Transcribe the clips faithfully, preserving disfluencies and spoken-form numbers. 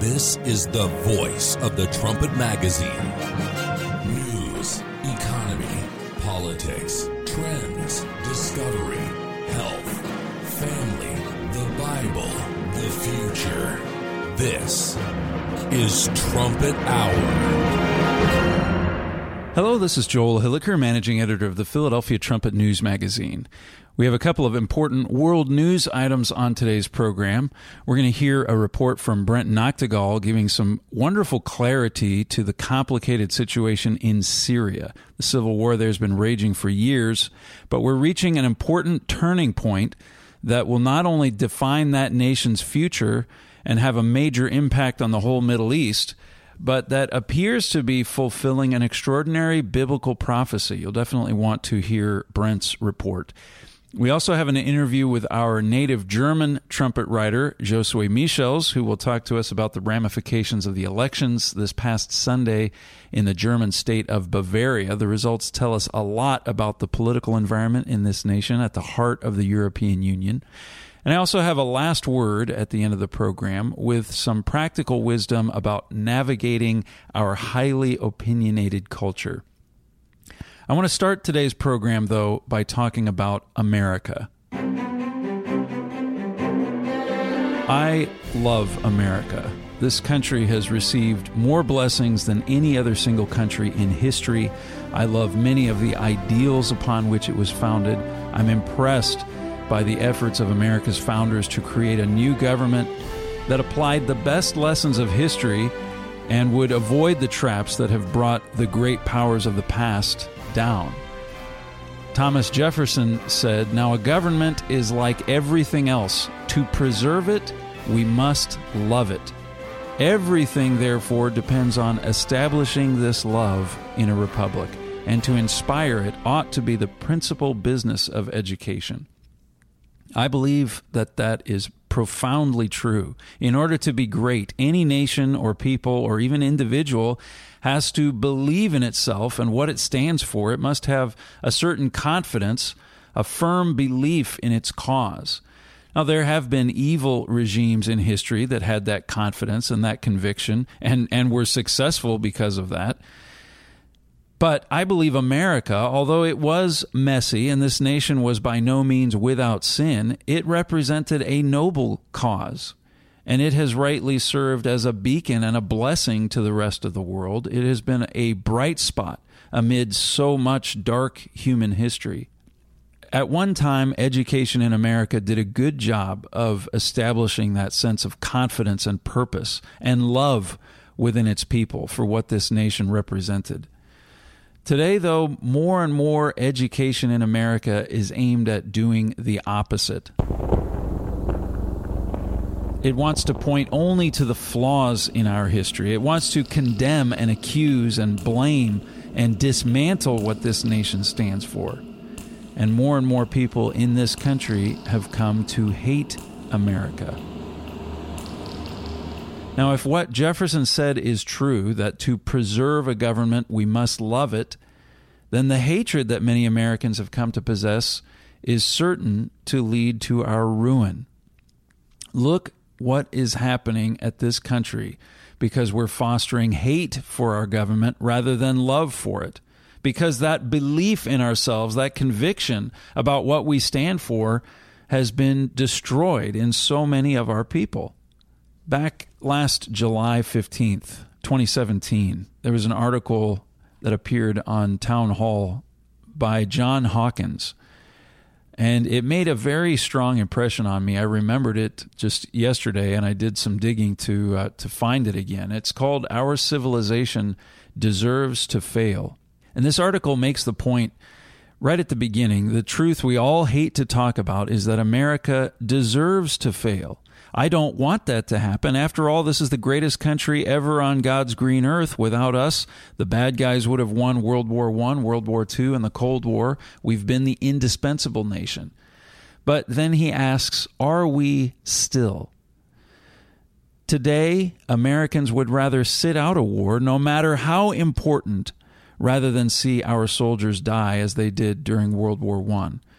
This is the voice of the Trumpet Magazine. News, economy, politics, trends, discovery, health, family, the Bible, the future. This is Trumpet Hour. Hello, this is Joel Hilliker, managing editor of the Philadelphia Trumpet News Magazine. We have a couple of important world news items on today's program. We're going to hear a report from Brent Noctegal giving some wonderful clarity to the complicated situation in Syria. The civil war there has been raging for years, but we're reaching an important turning point that will not only define that nation's future and have a major impact on the whole Middle East, but that appears to be fulfilling an extraordinary biblical prophecy. You'll definitely want to hear Brent's report. We also have an interview with our native German trumpet writer, Josue Michels, who will talk to us about the ramifications of the elections this past Sunday in the German state of Bavaria. The results tell us a lot about the political environment in this nation at the heart of the European Union. And I also have a last word at the end of the program with some practical wisdom about navigating our highly opinionated culture. I want to start today's program, though, by talking about America. I love America. This country has received more blessings than any other single country in history. I love many of the ideals upon which it was founded. I'm impressed by the efforts of America's founders to create a new government that applied the best lessons of history and would avoid the traps that have brought the great powers of the past down. Thomas Jefferson said, "Now a government is like everything else. To preserve it, we must love it. Everything, therefore, depends on establishing this love in a republic, and to inspire it ought to be the principal business of education." I believe that that is profoundly true. In order to be great, any nation or people or even individual has to believe in itself and what it stands for. It must have a certain confidence, a firm belief in its cause. Now, there have been evil regimes in history that had that confidence and that conviction and, and were successful because of that. But I believe America, although it was messy and this nation was by no means without sin, it represented a noble cause. And it has rightly served as a beacon and a blessing to the rest of the world. It has been a bright spot amid so much dark human history. At one time, education in America did a good job of establishing that sense of confidence and purpose and love within its people for what this nation represented. Today, though, more and more education in America is aimed at doing the opposite. It wants to point only to the flaws in our history. It wants to condemn and accuse and blame and dismantle what this nation stands for. And more and more people in this country have come to hate America. Now, if what Jefferson said is true, that to preserve a government we must love it, then the hatred that many Americans have come to possess is certain to lead to our ruin. Look what is happening at this country because we're fostering hate for our government rather than love for it. Because that belief in ourselves, that conviction about what we stand for, has been destroyed in so many of our people. Back last July fifteenth, twenty seventeen, there was an article that appeared on Town Hall by John Hawkins, and it made a very strong impression on me. I remembered it just yesterday, and I did some digging to uh, to find it again. It's called "Our Civilization Deserves to Fail." And this article makes the point right at the beginning. The truth we all hate to talk about is that America deserves to fail. I don't want that to happen. After all, this is the greatest country ever on God's green earth. Without us, the bad guys would have won World War One, World War Two, and the Cold War. We've been the indispensable nation. But then he asks, are we still? Today, Americans would rather sit out a war, no matter how important, rather than see our soldiers die as they did during World War One.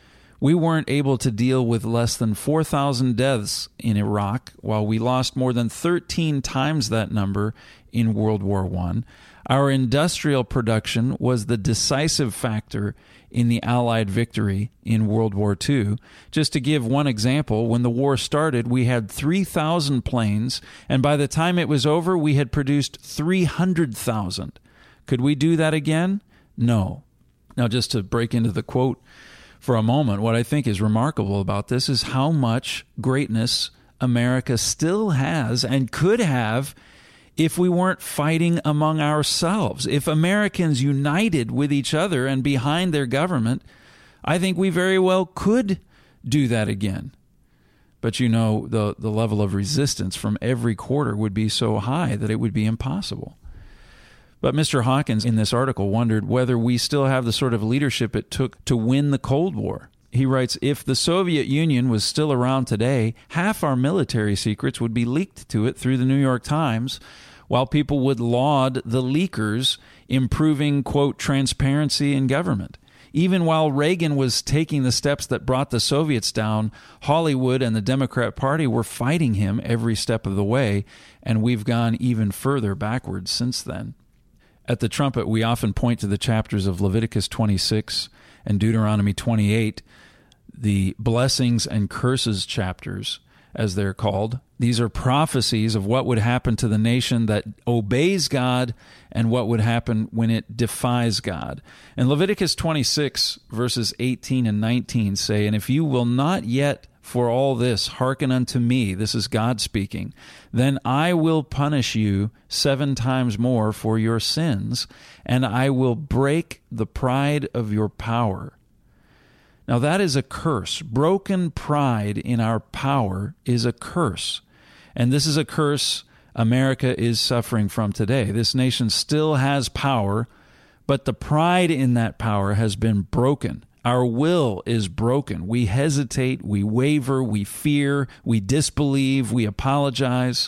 We weren't able to deal with less than four thousand deaths in Iraq, while we lost more than thirteen times that number in World War One. Our industrial production was the decisive factor in the Allied victory in World War Two. Just to give one example, when the war started, we had three thousand planes, and by the time it was over, we had produced three hundred thousand. Could we do that again? No. Now, just to break into the quote for a moment, what I think is remarkable about this is how much greatness America still has and could have if we weren't fighting among ourselves. If Americans united with each other and behind their government, I think we very well could do that again. But you know, the, the level of resistance from every quarter would be so high that it would be impossible. But Mister Hawkins, in this article, wondered whether we still have the sort of leadership it took to win the Cold War. He writes, if the Soviet Union was still around today, half our military secrets would be leaked to it through the New York Times, while people would laud the leakers improving, quote, transparency in government. Even while Reagan was taking the steps that brought the Soviets down, Hollywood and the Democrat Party were fighting him every step of the way, and we've gone even further backwards since then. At the Trumpet, we often point to the chapters of Leviticus twenty-six and Deuteronomy twenty-eight, the blessings and curses chapters, as they're called. These are prophecies of what would happen to the nation that obeys God and what would happen when it defies God. And Leviticus twenty-six, verses eighteen and nineteen say, and if you will not yet for all this hearken unto me, this is God speaking, then I will punish you seven times more for your sins, and I will break the pride of your power. Now that is a curse. Broken pride in our power is a curse. And this is a curse America is suffering from today. This nation still has power, but the pride in that power has been broken. Our will is broken. We hesitate, we waver, we fear, we disbelieve, we apologize.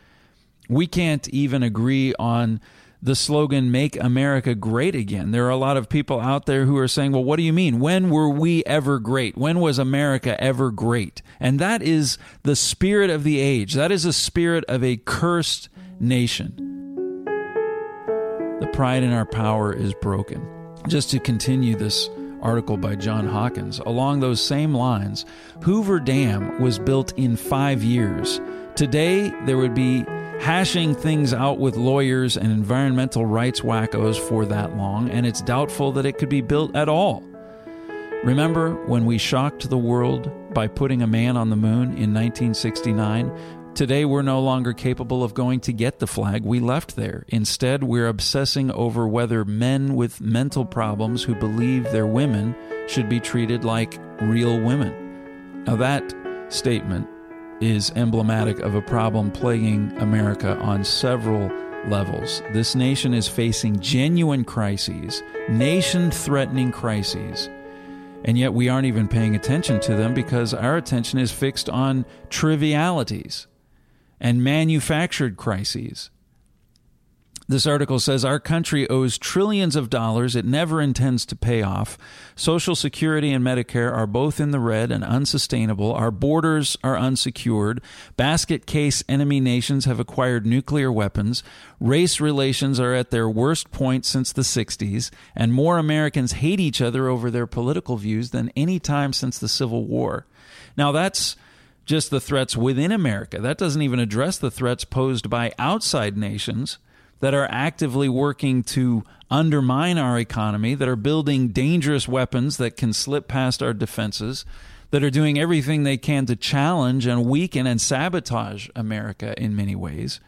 We can't even agree on the slogan, Make America Great Again. There are a lot of people out there who are saying, well, what do you mean? When were we ever great? When was America ever great? And that is the spirit of the age. That is the spirit of a cursed nation. The pride in our power is broken. Just to continue this article by John Hawkins, along those same lines, Hoover Dam was built in five years. Today, there would be hashing things out with lawyers and environmental rights wackos for that long, and it's doubtful that it could be built at all. Remember when we shocked the world by putting a man on the moon in nineteen sixty-nine? Today, we're no longer capable of going to get the flag we left there. Instead, we're obsessing over whether men with mental problems who believe they're women should be treated like real women. Now, that statement is emblematic of a problem plaguing America on several levels. This nation is facing genuine crises, nation-threatening crises, and yet we aren't even paying attention to them because our attention is fixed on trivialities and manufactured crises. This article says our country owes trillions of dollars it never intends to pay off. Social Security and Medicare are both in the red and unsustainable. Our borders are unsecured. Basket case enemy nations have acquired nuclear weapons. Race relations are at their worst point since the sixties. And more Americans hate each other over their political views than any time since the Civil War. Now, that's just the threats within America. That doesn't even address the threats posed by outside nations that are actively working to undermine our economy, that are building dangerous weapons that can slip past our defenses, that are doing everything they can to challenge and weaken and sabotage America in many ways.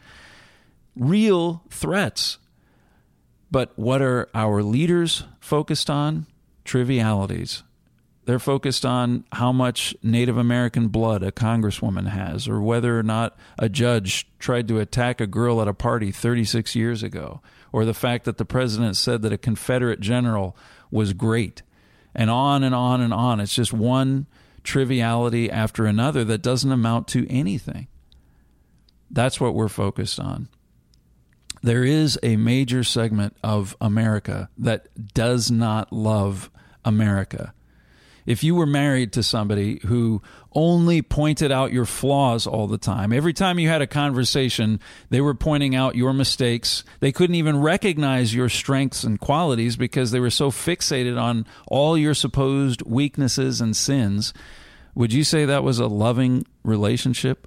Real threats. But what are our leaders focused on? Trivialities. They're focused on how much Native American blood a congresswoman has, or whether or not a judge tried to attack a girl at a party thirty-six years ago, or the fact that the president said that a Confederate general was great, and on and on and on. It's just one triviality after another that doesn't amount to anything. That's what we're focused on. There is a major segment of America that does not love America. if you were married to somebody who only pointed out your flaws all the time, every time you had a conversation, they were pointing out your mistakes. They couldn't even recognize your strengths and qualities because they were so fixated on all your supposed weaknesses and sins. Would you say that was a loving relationship?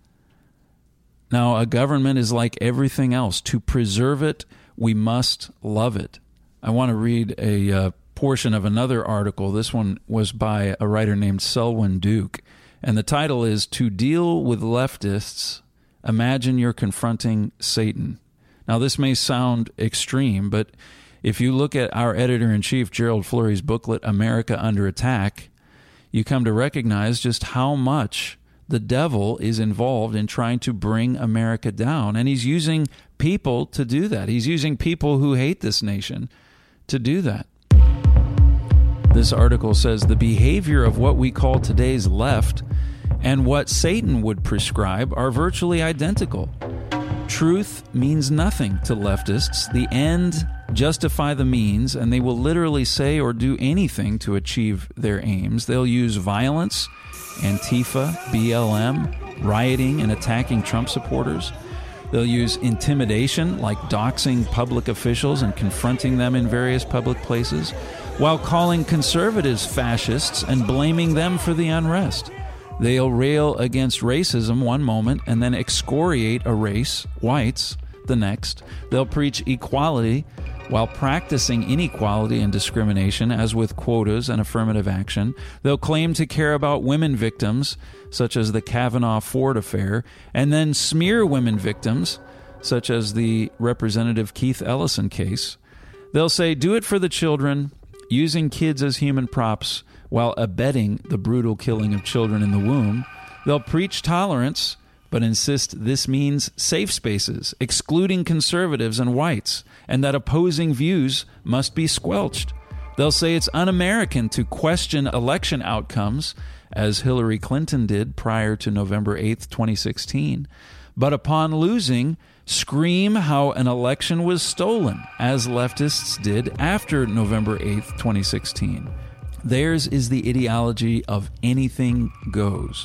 Now, a government is like everything else. To preserve it, we must love it. I want to read a uh, portion of another article. This one was by a writer named Selwyn Duke, and the title is "To Deal with Leftists, Imagine You're Confronting Satan." Now, this may sound extreme, but if you look at our editor-in-chief, Gerald Flurry's booklet, America Under Attack, you come to recognize just how much the devil is involved in trying to bring America down, and he's using people to do that. He's using people who hate this nation to do that. This article says the behavior of what we call today's left and what Satan would prescribe are virtually identical. Truth means nothing to leftists. The end justify the means, and they will literally say or do anything to achieve their aims. They'll use violence, Antifa, B L M, rioting and attacking Trump supporters. They'll use intimidation, like doxing public officials and confronting them in various public places, while calling conservatives fascists and blaming them for the unrest. They'll rail against racism one moment and then excoriate a race, whites, the next. They'll preach equality while practicing inequality and discrimination, as with quotas and affirmative action. They'll claim to care about women victims, such as the Kavanaugh-Ford affair, and then smear women victims, such as the Representative Keith Ellison case. They'll say, do it for the children, using kids as human props while abetting the brutal killing of children in the womb. They'll preach tolerance, but insist this means safe spaces, excluding conservatives and whites, and that opposing views must be squelched. They'll say it's un-American to question election outcomes, as Hillary Clinton did prior to November eighth, twenty sixteen, but upon losing, scream how an election was stolen, as leftists did after November eighth, twenty sixteen. Theirs is the ideology of anything goes.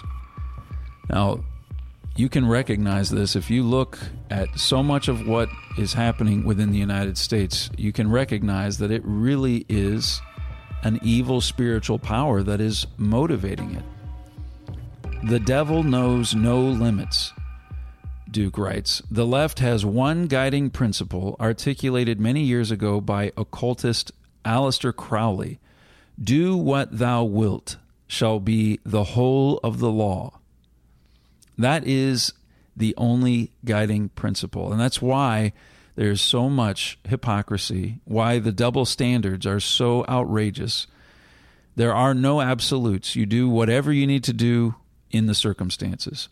Now, you can recognize this if you look at so much of what is happening within the United States. You can recognize that it really is an evil spiritual power that is motivating it. The devil knows no limits, Duke writes. The left has one guiding principle articulated many years ago by occultist Aleister Crowley. Do what thou wilt shall be the whole of the law. That is the only guiding principle. And that's why there's so much hypocrisy, why the double standards are so outrageous. There are no absolutes. You do whatever you need to do in the circumstances.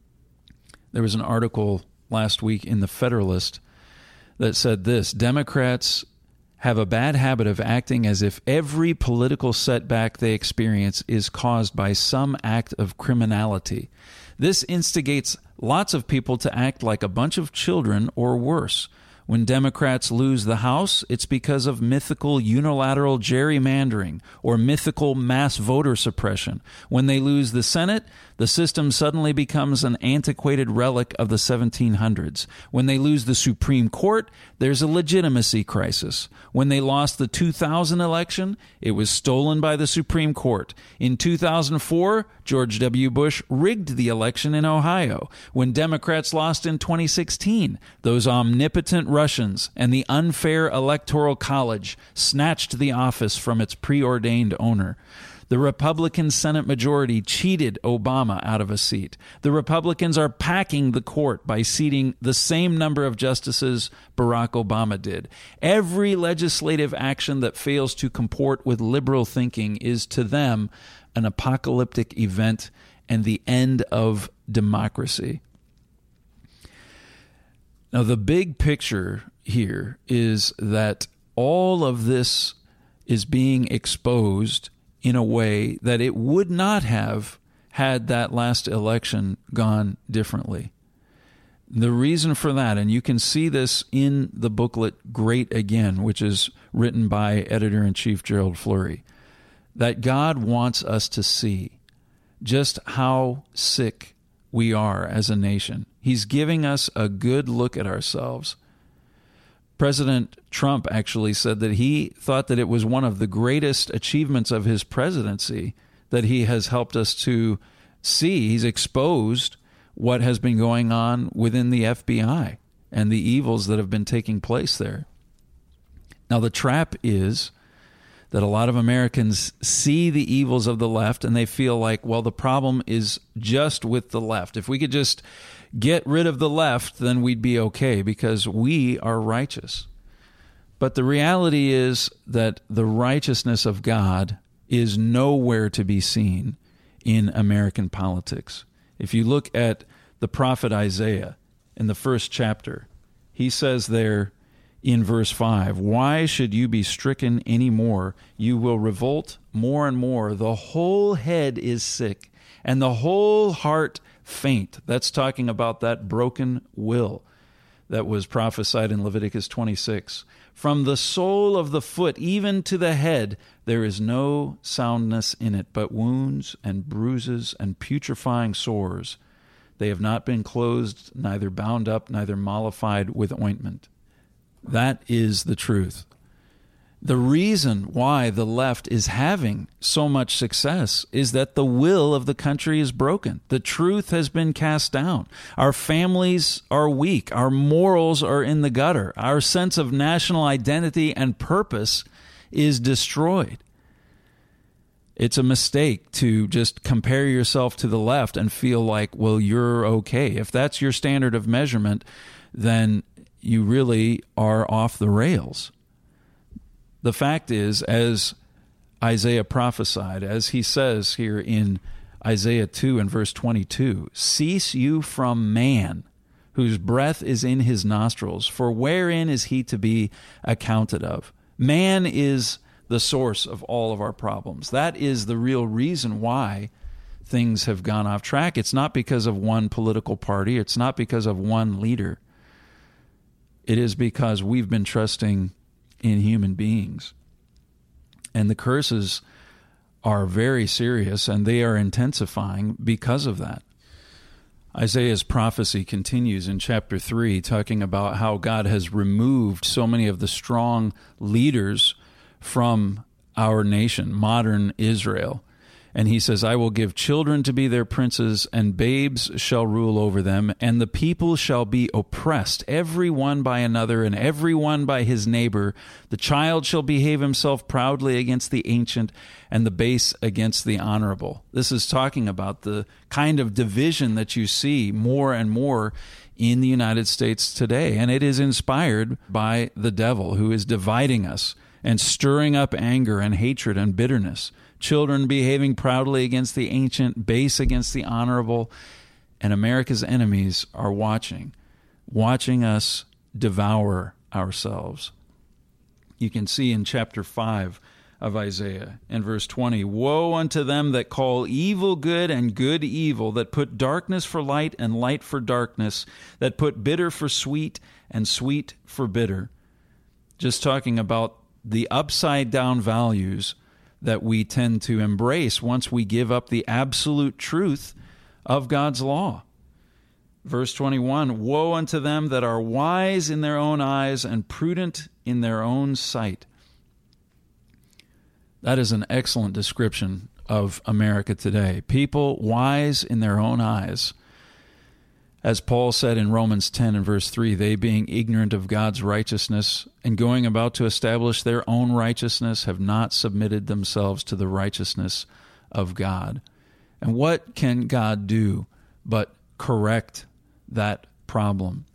There was an article last week in The Federalist that said this: Democrats have a bad habit of acting as if every political setback they experience is caused by some act of criminality. This instigates lots of people to act like a bunch of children or worse. When Democrats lose the House, it's because of mythical unilateral gerrymandering or mythical mass voter suppression. When they lose the Senate, the system suddenly becomes an antiquated relic of the seventeen hundreds. When they lose the Supreme Court, there's a legitimacy crisis. When they lost the two thousand election, it was stolen by the Supreme Court. In two thousand four, George W. Bush rigged the election in Ohio. When Democrats lost in twenty sixteen, those omnipotent Russians and the unfair Electoral College snatched the office from its preordained owner. The Republican Senate majority cheated Obama out of a seat. The Republicans are packing the court by seating the same number of justices Barack Obama did. Every legislative action that fails to comport with liberal thinking is to them an apocalyptic event and the end of democracy. Now, the big picture here is that all of this is being exposed in a way that it would not have had that last election gone differently. The reason for that, and you can see this in the booklet Great Again, which is written by Editor-in-Chief Gerald Flurry. that God wants us to see just how sick we are as a nation. He's giving us a good look at ourselves. President Trump actually said that he thought that it was one of the greatest achievements of his presidency that he has helped us to see. He's exposed what has been going on within the F B I and the evils that have been taking place there. Now, the trap is that a lot of Americans see the evils of the left and they feel like, well, the problem is just with the left. If we could just get rid of the left, then we'd be okay because we are righteous. But the reality is that the righteousness of God is nowhere to be seen in American politics. If you look at the prophet Isaiah in the first chapter, he says there in verse five, "Why should you be stricken any more? You will revolt more and more. The whole head is sick, and the whole heart faint." That's talking about that broken will that was prophesied in Leviticus twenty-six. "From the sole of the foot even to the head, there is no soundness in it, but wounds and bruises and putrefying sores. They have not been closed, neither bound up, neither mollified with ointment." That is the truth. The reason why the left is having so much success is that the will of the country is broken. The truth has been cast down. Our families are weak. Our morals are in the gutter. Our sense of national identity and purpose is destroyed. It's a mistake to just compare yourself to the left and feel like, well, you're okay. If that's your standard of measurement, then you really are off the rails. The fact is, as Isaiah prophesied, as he says here in Isaiah two and verse twenty-two, "Cease you from man, whose breath is in his nostrils, for wherein is he to be accounted of?" Man is the source of all of our problems. That is the real reason why things have gone off track. It's not because of one political party. It's not because of one leader. It is because we've been trusting in human beings. And the curses are very serious, and they are intensifying because of that. Isaiah's prophecy continues in chapter three, talking about how God has removed so many of the strong leaders from our nation, modern Israel. And he says, "I will give children to be their princes, and babes shall rule over them, and the people shall be oppressed, every one by another, and every one by his neighbor. The child shall behave himself proudly against the ancient, and the base against the honorable." This is talking about the kind of division that you see more and more in the United States today. And it is inspired by the devil, who is dividing us and stirring up anger and hatred and bitterness. Children behaving proudly against the ancient, base against the honorable, and America's enemies are watching, watching us devour ourselves. You can see in chapter five of Isaiah, in verse twenty, "Woe unto them that call evil good and good evil, that put darkness for light and light for darkness, that put bitter for sweet and sweet for bitter." Just talking about the upside-down values that we tend to embrace once we give up the absolute truth of God's law. Verse twenty-one, "Woe unto them that are wise in their own eyes and prudent in their own sight." That is an excellent description of America today. People wise in their own eyes. As Paul said in Romans ten and verse three, "They being ignorant of God's righteousness and going about to establish their own righteousness have not submitted themselves to the righteousness of God." And what can God do but correct that problem?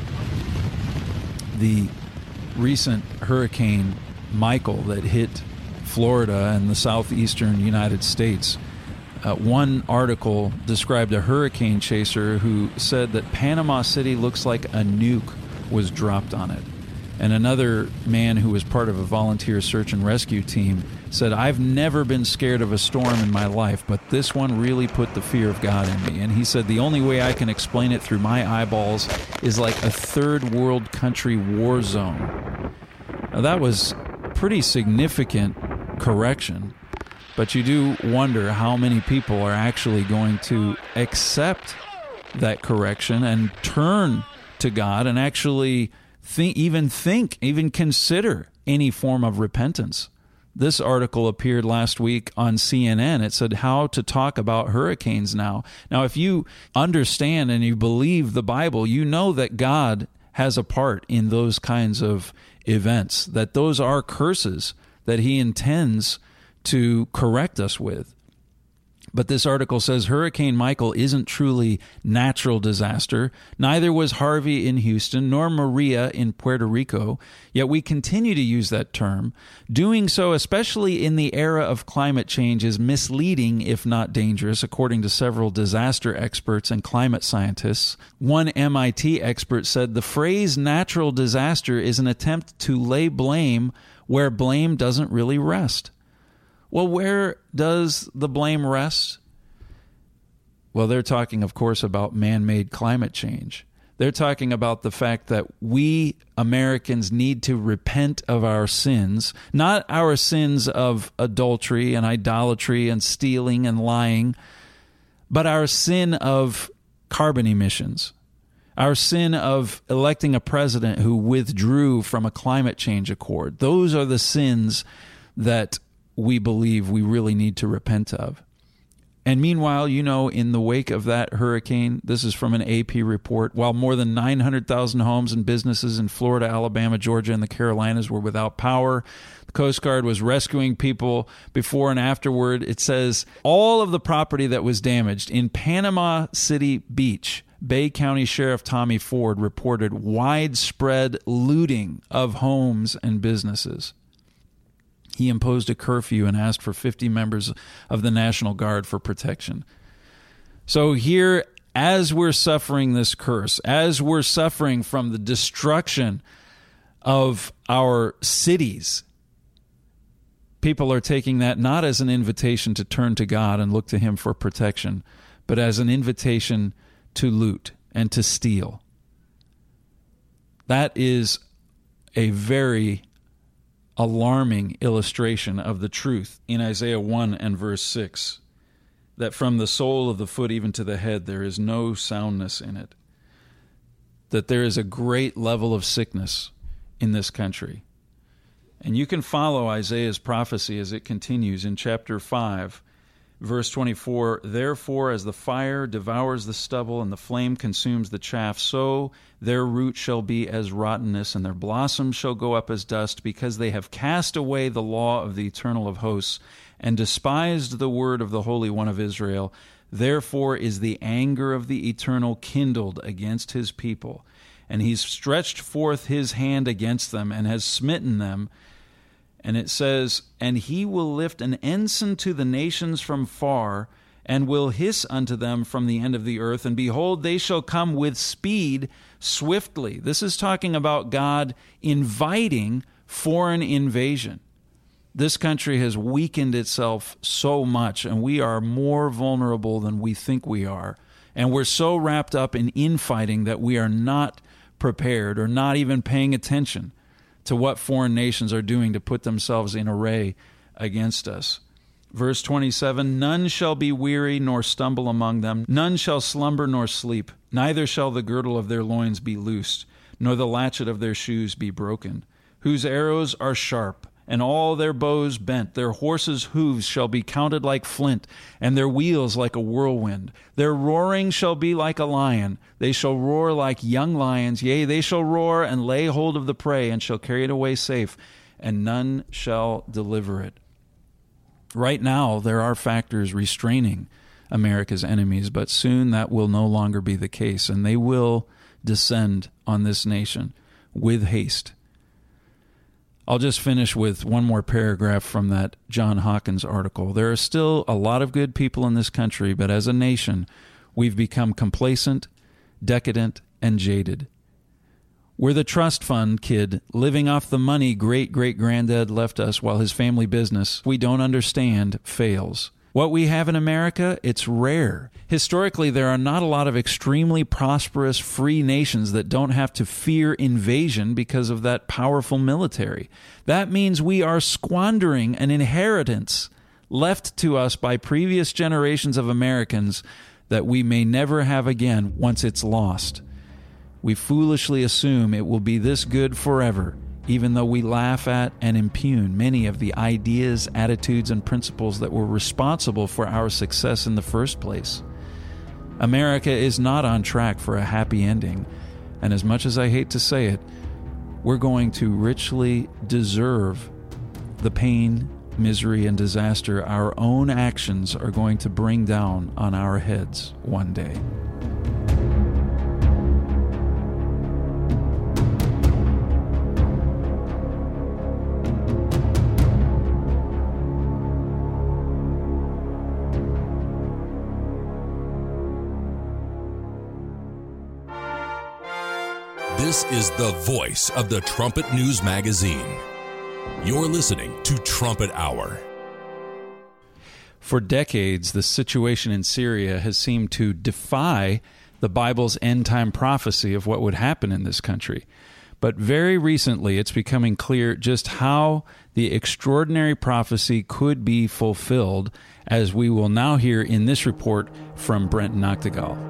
The recent Hurricane Michael that hit Florida and the southeastern United States, Uh, one article described a hurricane chaser who said that Panama City looks like a nuke was dropped on it. And another man who was part of a volunteer search and rescue team said, "I've never been scared of a storm in my life, but this one really put the fear of God in me." And he said, "The only way I can explain it through my eyeballs is like a third world country war zone." Now, that was pretty significant correction. But you do wonder how many people are actually going to accept that correction and turn to God and actually think, even think, even consider any form of repentance. This article appeared last week on C N N. It said how to talk about hurricanes now. Now, if you understand and you believe the Bible, you know that God has a part in those kinds of events, that those are curses that he intends to correct us with. But this article says Hurricane Michael isn't truly natural disaster. Neither was Harvey in Houston, nor Maria in Puerto Rico. Yet we continue to use that term. Doing so, especially in the era of climate change, is misleading, if not dangerous, according to several disaster experts and climate scientists. One M I T expert said the phrase natural disaster is an attempt to lay blame where blame doesn't really rest. Well, where does the blame rest? Well, they're talking, of course, about man-made climate change. They're talking about the fact that we Americans need to repent of our sins, not our sins of adultery and idolatry and stealing and lying, but our sin of carbon emissions, our sin of electing a president who withdrew from a climate change accord. Those are the sins that we believe we really need to repent of. And meanwhile, you know, in the wake of that hurricane, this is from an A P report, while more than nine hundred thousand homes and businesses in Florida, Alabama, Georgia, and the Carolinas were without power, the Coast Guard was rescuing people before and afterward. It says all of the property that was damaged in Panama City Beach, Bay County Sheriff Tommy Ford reported widespread looting of homes and businesses. He imposed a curfew and asked for fifty members of the National Guard for protection. So here, as we're suffering this curse, as we're suffering from the destruction of our cities, people are taking that not as an invitation to turn to God and look to him for protection, but as an invitation to loot and to steal. That is a very alarming illustration of the truth in Isaiah one and verse six, that from the sole of the foot even to the head there is no soundness in it, that there is a great level of sickness in this country. And you can follow Isaiah's prophecy as it continues in chapter five, verse twenty-four, therefore as the fire devours the stubble and the flame consumes the chaff, so their root shall be as rottenness, and their blossoms shall go up as dust, because they have cast away the law of the Eternal of hosts, and despised the word of the Holy One of Israel. Therefore is the anger of the Eternal kindled against his people, and he's stretched forth his hand against them, and has smitten them. And it says, and he will lift an ensign to the nations from far, and will hiss unto them from the end of the earth. And behold, they shall come with speed swiftly. This is talking about God inviting foreign invasion. This country has weakened itself so much, and we are more vulnerable than we think we are. And we're so wrapped up in infighting that we are not prepared or not even paying attention to what foreign nations are doing to put themselves in array against us. Verse twenty-seven, none shall be weary nor stumble among them. None shall slumber nor sleep. Neither shall the girdle of their loins be loosed, nor the latchet of their shoes be broken. Whose arrows are sharp, and all their bows bent. Their horses' hooves shall be counted like flint, and their wheels like a whirlwind. Their roaring shall be like a lion. They shall roar like young lions. Yea, they shall roar and lay hold of the prey, and shall carry it away safe, and none shall deliver it. Right now, there are factors restraining America's enemies, but soon that will no longer be the case, and they will descend on this nation with haste. I'll just finish with one more paragraph from that John Hawkins article. There are still a lot of good people in this country, but as a nation, we've become complacent, decadent, and jaded. We're the trust fund kid living off the money great-great-granddad left us while his family business, we don't understand, fails. What we have in America, it's rare. Historically, there are not a lot of extremely prosperous, free nations that don't have to fear invasion because of that powerful military. That means we are squandering an inheritance left to us by previous generations of Americans that we may never have again once it's lost. We foolishly assume it will be this good forever, even though we laugh at and impugn many of the ideas, attitudes, and principles that were responsible for our success in the first place. America is not on track for a happy ending, and as much as I hate to say it, we're going to richly deserve the pain, misery, and disaster our own actions are going to bring down on our heads one day. This is the voice of the Trumpet News Magazine. You're listening to Trumpet Hour. For decades, the situation in Syria has seemed to defy the Bible's end-time prophecy of what would happen in this country. But very recently, it's becoming clear just how the extraordinary prophecy could be fulfilled, as we will now hear in this report from Brent Nagtegaal.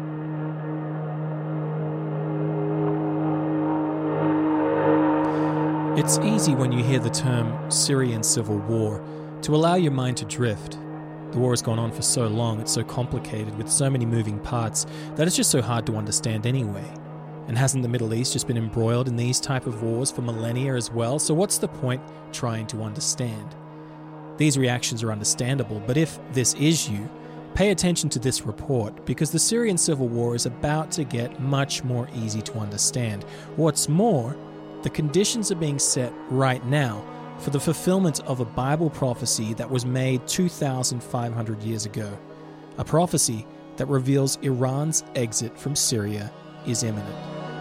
It's easy when you hear the term Syrian civil war to allow your mind to drift. The war has gone on for so long, it's so complicated with so many moving parts that it's just so hard to understand anyway. And hasn't the Middle East just been embroiled in these type of wars for millennia as well? So what's the point trying to understand? These reactions are understandable, but if this is you, pay attention to this report because the Syrian civil war is about to get much more easy to understand. What's more, the conditions are being set right now for the fulfillment of a Bible prophecy that was made two thousand five hundred years ago. A prophecy that reveals Iran's exit from Syria is imminent.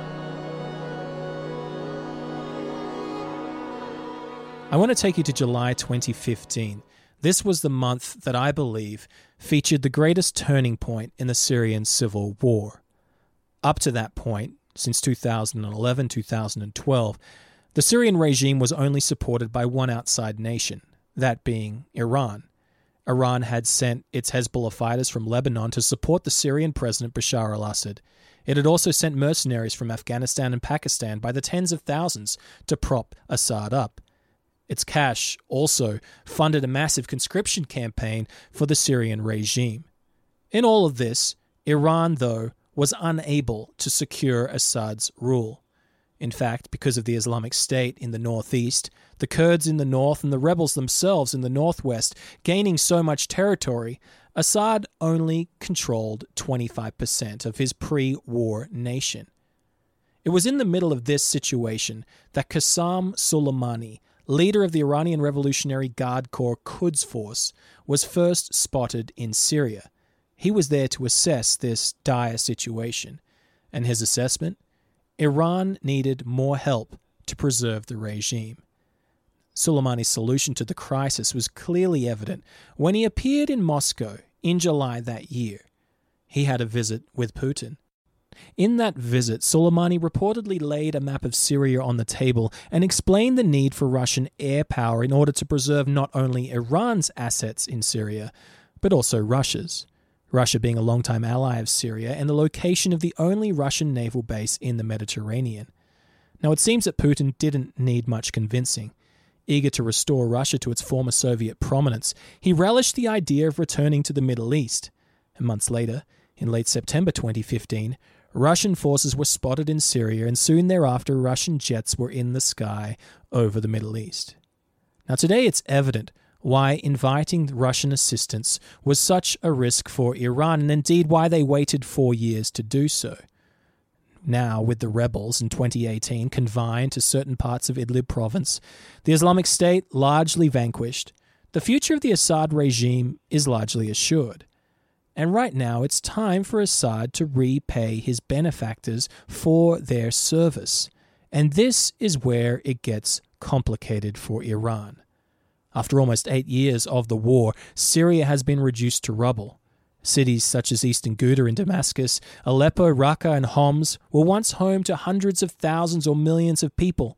I want to take you to July twenty fifteen. This was the month that I believe featured the greatest turning point in the Syrian civil war. Up to that point, since two thousand eleven to two thousand twelve, the Syrian regime was only supported by one outside nation, that being Iran. Iran had sent its Hezbollah fighters from Lebanon to support the Syrian President Bashar al-Assad. It had also sent mercenaries from Afghanistan and Pakistan by the tens of thousands to prop Assad up. Its cash also funded a massive conscription campaign for the Syrian regime. In all of this, Iran, though, was unable to secure Assad's rule. In fact, because of the Islamic State in the northeast, the Kurds in the north, and the rebels themselves in the northwest gaining so much territory, Assad only controlled twenty-five percent of his pre-war nation. It was in the middle of this situation that Qasem Soleimani, leader of the Iranian Revolutionary Guard Corps Quds Force, was first spotted in Syria. He was there to assess this dire situation, and his assessment? Iran needed more help to preserve the regime. Soleimani's solution to the crisis was clearly evident when he appeared in Moscow in July that year. He had a visit with Putin. In that visit, Soleimani reportedly laid a map of Syria on the table and explained the need for Russian air power in order to preserve not only Iran's assets in Syria, but also Russia's. Russia being a longtime ally of Syria and the location of the only Russian naval base in the Mediterranean. Now, it seems that Putin didn't need much convincing. Eager to restore Russia to its former Soviet prominence, he relished the idea of returning to the Middle East. And months later, in late September twenty fifteen, Russian forces were spotted in Syria, and soon thereafter Russian jets were in the sky over the Middle East. Now, today it's evident why inviting Russian assistance was such a risk for Iran, and indeed why they waited four years to do so. Now, with the rebels in twenty eighteen confined to certain parts of Idlib province, the Islamic State largely vanquished, the future of the Assad regime is largely assured. And right now, it's time for Assad to repay his benefactors for their service. And this is where it gets complicated for Iran. After almost eight years of the war, Syria has been reduced to rubble. Cities such as eastern Ghouta in Damascus, Aleppo, Raqqa, and Homs were once home to hundreds of thousands or millions of people.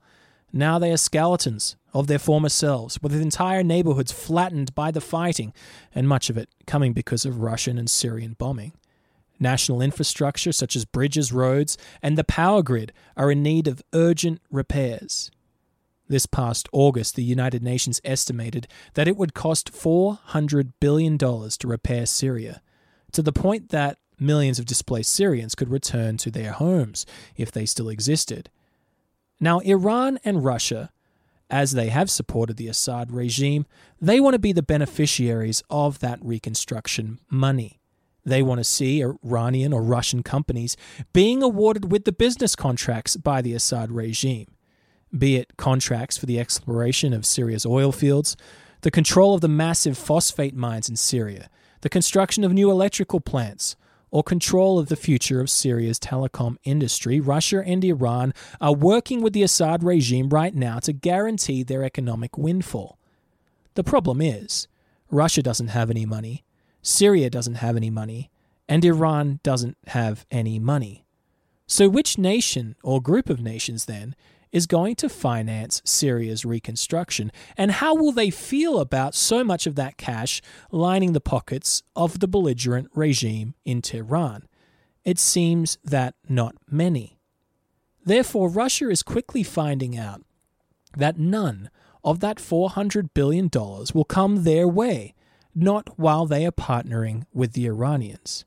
Now they are skeletons of their former selves, with entire neighborhoods flattened by the fighting, and much of it coming because of Russian and Syrian bombing. National infrastructure such as bridges, roads, and the power grid are in need of urgent repairs. This past August, the United Nations estimated that it would cost four hundred billion dollars to repair Syria, to the point that millions of displaced Syrians could return to their homes if they still existed. Now, Iran and Russia, as they have supported the Assad regime, they want to be the beneficiaries of that reconstruction money. They want to see Iranian or Russian companies being awarded with the business contracts by the Assad regime, be it contracts for the exploration of Syria's oil fields, the control of the massive phosphate mines in Syria, the construction of new electrical plants, or control of the future of Syria's telecom industry. Russia and Iran are working with the Assad regime right now to guarantee their economic windfall. The problem is, Russia doesn't have any money, Syria doesn't have any money, and Iran doesn't have any money. So which nation or group of nations, then, is going to finance Syria's reconstruction, and how will they feel about so much of that cash lining the pockets of the belligerent regime in Tehran? It seems that not many. Therefore, Russia is quickly finding out that none of that four hundred billion dollars will come their way, not while they are partnering with the Iranians.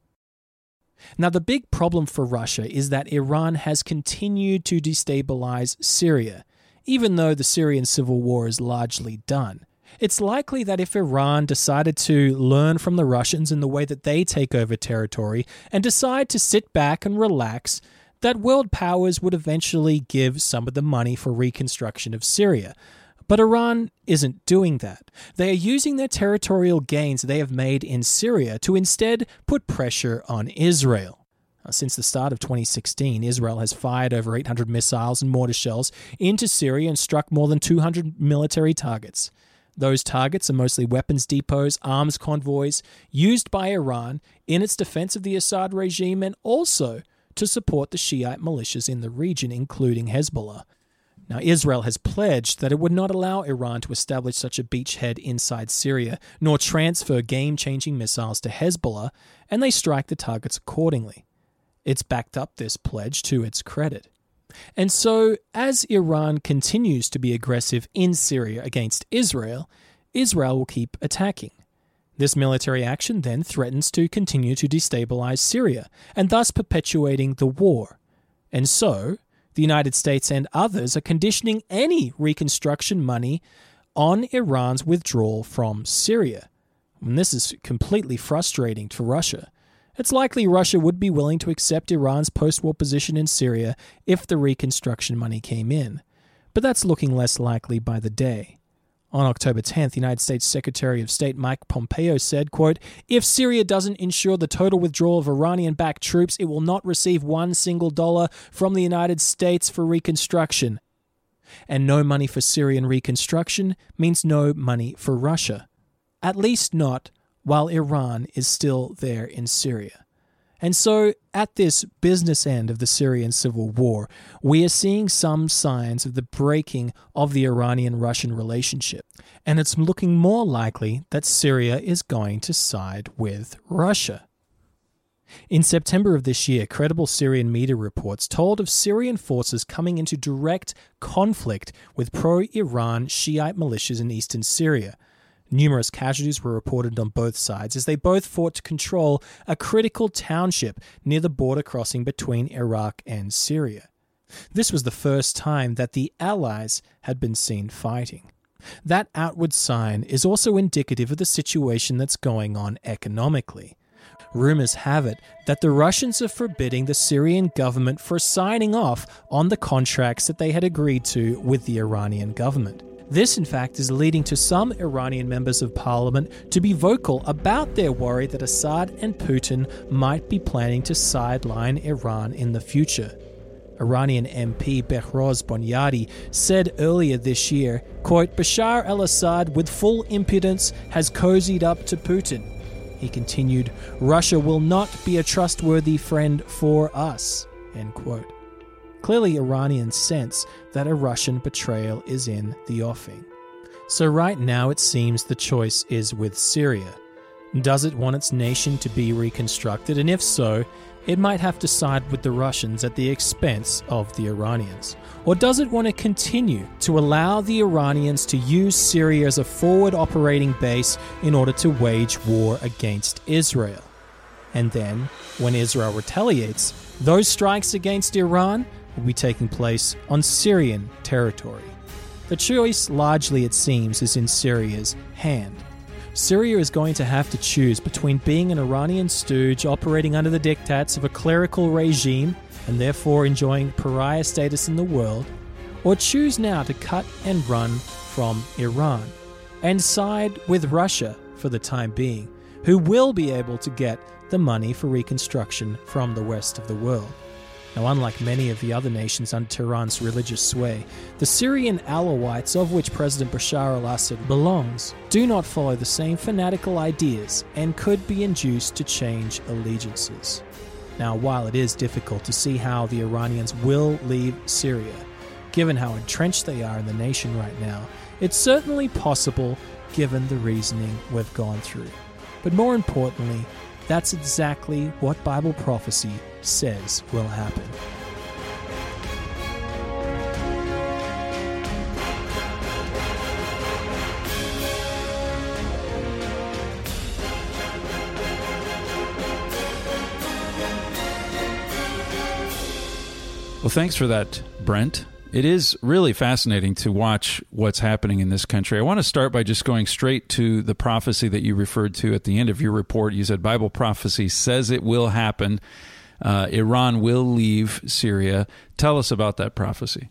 Now, the big problem for Russia is that Iran has continued to destabilize Syria, even though the Syrian civil war is largely done. It's likely that if Iran decided to learn from the Russians in the way that they take over territory and decide to sit back and relax, that world powers would eventually give some of the money for reconstruction of Syria. But Iran isn't doing that. They are using their territorial gains they have made in Syria to instead put pressure on Israel. Since the start of twenty sixteen, Israel has fired over eight hundred missiles and mortar shells into Syria and struck more than two hundred military targets. Those targets are mostly weapons depots, arms convoys, used by Iran in its defense of the Assad regime and also to support the Shiite militias in the region, including Hezbollah. Now, Israel has pledged that it would not allow Iran to establish such a beachhead inside Syria, nor transfer game-changing missiles to Hezbollah, and they strike the targets accordingly. It's backed up this pledge to its credit. And so, as Iran continues to be aggressive in Syria against Israel, Israel will keep attacking. This military action then threatens to continue to destabilize Syria, and thus perpetuating the war. And so, the United States and others are conditioning any reconstruction money on Iran's withdrawal from Syria. And this is completely frustrating to Russia. It's likely Russia would be willing to accept Iran's post-war position in Syria if the reconstruction money came in, but that's looking less likely by the day. On October tenth, United States Secretary of State Mike Pompeo said, quote, "If Syria doesn't ensure the total withdrawal of Iranian-backed troops, it will not receive one single dollar from the United States for reconstruction." And no money for Syrian reconstruction means no money for Russia. At least not while Iran is still there in Syria. And so, at this business end of the Syrian civil war, we are seeing some signs of the breaking of the Iranian-Russian relationship. And it's looking more likely that Syria is going to side with Russia. In September of this year, credible Syrian media reports told of Syrian forces coming into direct conflict with pro-Iran Shiite militias in eastern Syria. Numerous casualties were reported on both sides as they both fought to control a critical township near the border crossing between Iraq and Syria. This was the first time that the Allies had been seen fighting. That outward sign is also indicative of the situation that's going on economically. Rumors have it that the Russians are forbidding the Syrian government for signing off on the contracts that they had agreed to with the Iranian government. This, in fact, is leading to some Iranian members of parliament to be vocal about their worry that Assad and Putin might be planning to sideline Iran in the future. Iranian M P Behrouz Bonyadi said earlier this year, quote, "Bashar al-Assad, with full impudence, has cozied up to Putin." He continued, "Russia will not be a trustworthy friend for us," end quote. Clearly, Iranians sense that a Russian betrayal is in the offing. So right now it seems the choice is with Syria. Does it want its nation to be reconstructed? And if so, it might have to side with the Russians at the expense of the Iranians. Or does it want to continue to allow the Iranians to use Syria as a forward operating base in order to wage war against Israel? And then, when Israel retaliates, those strikes against Iran will be taking place on Syrian territory. The choice, largely it seems, is in Syria's hand. Syria is going to have to choose between being an Iranian stooge operating under the diktats of a clerical regime and therefore enjoying pariah status in the world, or choose now to cut and run from Iran and side with Russia for the time being, who will be able to get the money for reconstruction from the rest of the world. Now, unlike many of the other nations under Tehran's religious sway, the Syrian Alawites, of which President Bashar al-Assad belongs, do not follow the same fanatical ideas and could be induced to change allegiances. Now, while it is difficult to see how the Iranians will leave Syria, given how entrenched they are in the nation right now, it's certainly possible given the reasoning we've gone through. But more importantly, that's exactly what Bible prophecy says will happen. Well, thanks for that, Brent. It is really fascinating to watch what's happening in this country. I want to start by just going straight to the prophecy that you referred to at the end of your report. You said Bible prophecy says it will happen. Uh, Iran will leave Syria. Tell us about that prophecy.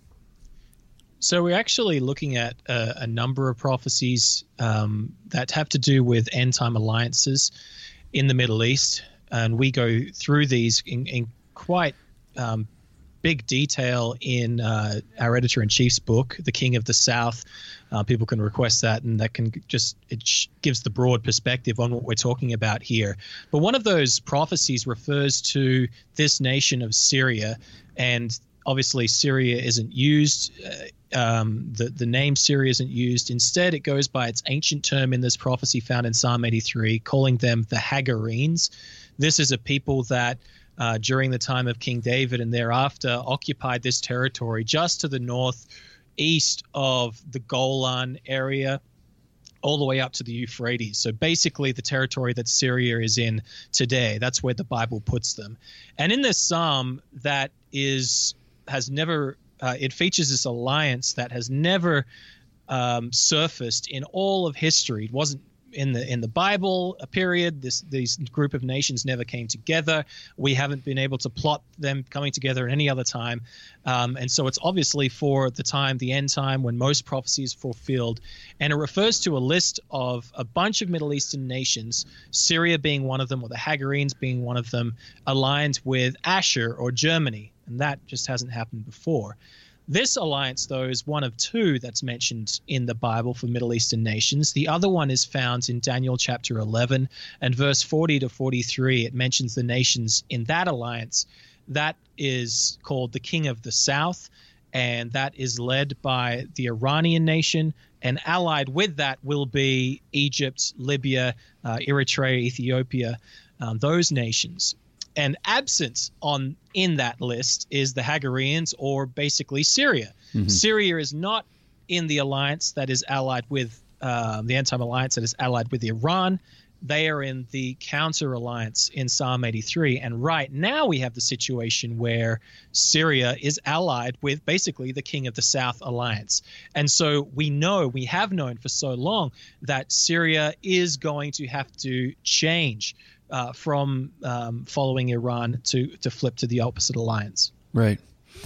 So we're actually looking at a, a number of prophecies um, that have to do with end-time alliances in the Middle East. And we go through these in, in quite um, big detail in uh, our editor-in-chief's book, The King of the South. Uh, people can request that, and that can just it sh- gives the broad perspective on what we're talking about here. But one of those prophecies refers to this nation of Syria, and obviously Syria isn't used. Uh, um, the, the name Syria isn't used. Instead, it goes by its ancient term in this prophecy found in Psalm eighty-three, calling them the Hagarenes. This is a people that Uh, during the time of King David and thereafter occupied this territory just to the north east of the Golan area all the way up to the Euphrates. So basically the territory that Syria is in today. That's where the Bible puts them. And in this psalm that is has never uh, it features this alliance that has never um, surfaced in all of history. It wasn't in the in the Bible a period. This these group of nations never came together. We haven't been able to plot them coming together at any other time, um, and so it's obviously for the time, the end time, when most prophecy is fulfilled. And it refers to a list of a bunch of Middle Eastern nations, Syria being one of them, or the Hagarenes being one of them, aligned with Asher or Germany, and that just hasn't happened before. This alliance, though, is one of two that's mentioned in the Bible for Middle Eastern nations. The other one is found in Daniel chapter eleven and verse forty to forty-three. It mentions the nations in that alliance. That is called the King of the South, and that is led by the Iranian nation. And allied with that will be Egypt, Libya, uh, Eritrea, Ethiopia, um, those nations. And absent on in that list is the Hagarenes, or basically Syria. Mm-hmm. Syria is not in the alliance that is allied with uh, the end-time alliance that is allied with Iran. They are in the counter-alliance in Psalm eighty-three. And right now we have the situation where Syria is allied with basically the King of the South alliance. And so we know, we have known for so long that Syria is going to have to change Uh, from um, following Iran to, to flip to the opposite alliance. Right.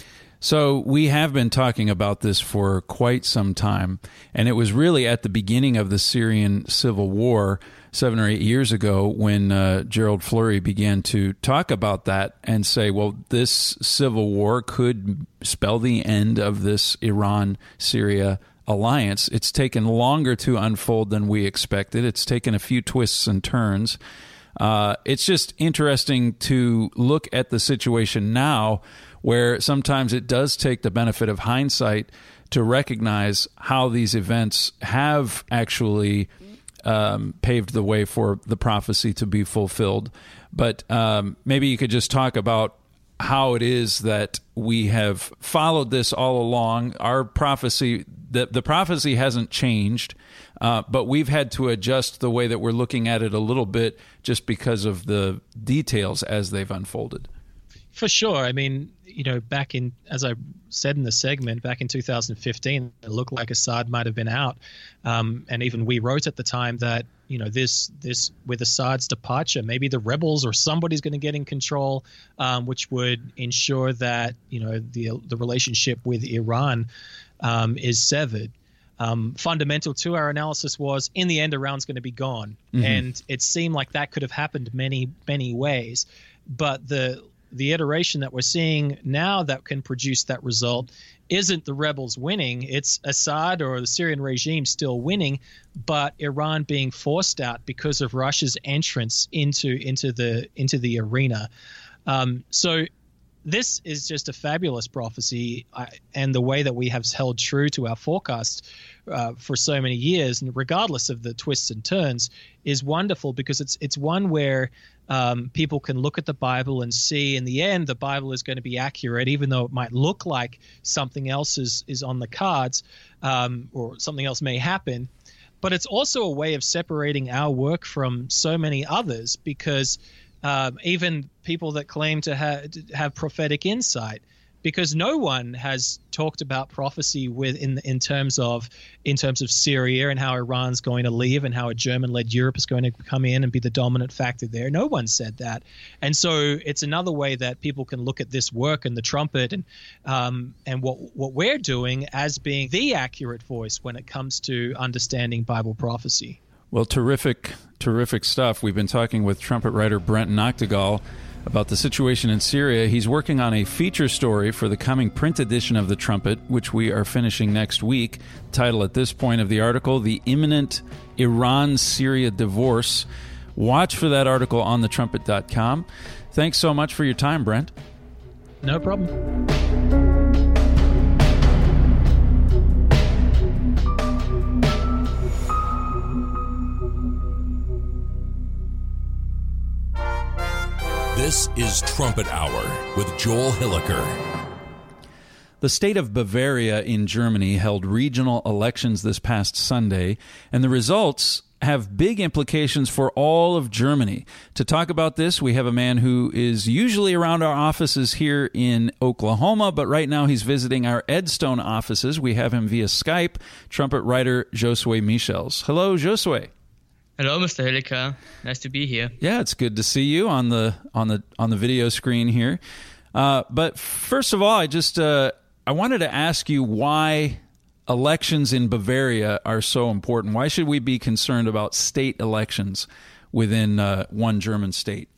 So we have been talking about this for quite some time, and it was really at the beginning of the Syrian civil war seven or eight years ago when uh, Gerald Fleury began to talk about that and say, well, this civil war could spell the end of this Iran-Syria alliance. It's taken longer to unfold than we expected. It's taken a few twists and turns. Uh, it's just interesting to look at the situation now, where sometimes it does take the benefit of hindsight to recognize how these events have actually um, paved the way for the prophecy to be fulfilled. But um, maybe you could just talk about how it is that we have followed this all along. Our prophecy, the, the prophecy hasn't changed, uh, but we've had to adjust the way that we're looking at it a little bit just because of the details as they've unfolded. For sure. I mean, you know, back in, as I said in the segment, back in two thousand fifteen, it looked like Assad might have been out. Um, and even we wrote at the time that, you know, this, this with Assad's departure, maybe the rebels or somebody's going to get in control, um, which would ensure that, you know, the, the relationship with Iran um, is severed. Um, fundamental to our analysis was, in the end, Iran's going to be gone. Mm-hmm. And it seemed like that could have happened many, many ways. But the the iteration that we're seeing now that can produce that result isn't the rebels winning. It's Assad or the Syrian regime still winning, but Iran being forced out because of Russia's entrance into into the into the arena. Um, so this is just a fabulous prophecy, I, and the way that we have held true to our forecast uh, for so many years, and regardless of the twists and turns, is wonderful, because it's it's one where um, people can look at the Bible and see, in the end, the Bible is going to be accurate, even though it might look like something else is is on the cards, um, or something else may happen. But it's also a way of separating our work from so many others, because Um, even people that claim to ha- have prophetic insight, because no one has talked about prophecy with in in terms of in terms of Syria and how Iran's going to leave and how a German-led Europe is going to come in and be the dominant factor there. No one said that, and so it's another way that people can look at this work and the trumpet and um, and what what we're doing as being the accurate voice when it comes to understanding Bible prophecy. Well, terrific, terrific stuff. We've been talking with trumpet writer Brent Noctegal about the situation in Syria. He's working on a feature story for the coming print edition of The Trumpet, which we are finishing next week. Title at this point of the article, The Imminent Iran-Syria Divorce. Watch for that article on the trumpet dot com. Thanks so much for your time, Brent. No problem. This is Trumpet Hour with Joel Hilliker. The state of Bavaria in Germany held regional elections this past Sunday, and the results have big implications for all of Germany. To talk about this, we have a man who is usually around our offices here in Oklahoma, but right now he's visiting our Edstone offices. We have him via Skype, trumpet writer Josue Michels. Hello, Josue. Hello, Mister Hilliker. Nice to be here. Yeah, it's good to see you on the on the on the video screen here. Uh, but first of all, I just uh, I wanted to ask you why elections in Bavaria are so important. Why should we be concerned about state elections within uh, one German state?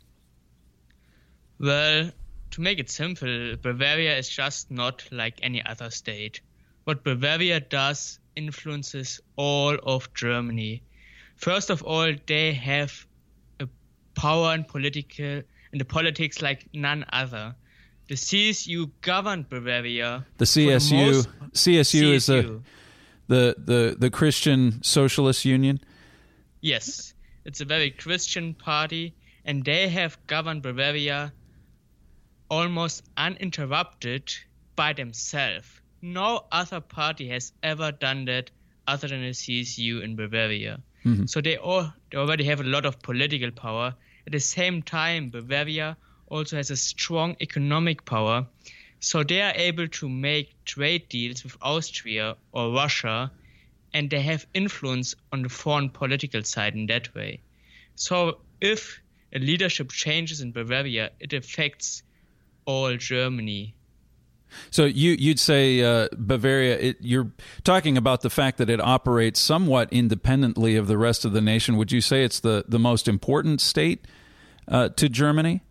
Well, to make it simple, Bavaria is just not like any other state. What Bavaria does influences all of Germany. First of all, they have a power in political in the politics like none other. The C S U governed Bavaria. The C S U, the most, C S U, C S U is the, the the the Christian Socialist Union. Yes, it's a very Christian party, and they have governed Bavaria almost uninterrupted by themselves. No other party has ever done that other than the C S U in Bavaria. Mm-hmm. So they, all, they already have a lot of political power. At the same time, Bavaria also has a strong economic power. So they are able to make trade deals with Austria or Russia, and they have influence on the foreign political side in that way. So if a leadership changes in Bavaria, it affects all Germany. So you, you'd say uh, Bavaria, it, you're talking about the fact that it operates somewhat independently of the rest of the nation. Would you say it's the, the most important state uh, to Germany?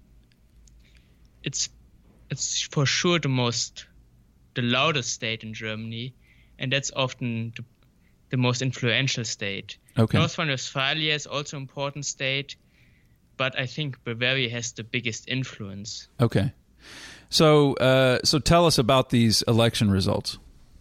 It's it's for sure the most, the loudest state in Germany, and that's often the, the most influential state. Okay. North Rhine-Westphalia is also an important state, but I think Bavaria has the biggest influence. Okay. So, uh, so tell us about these election results.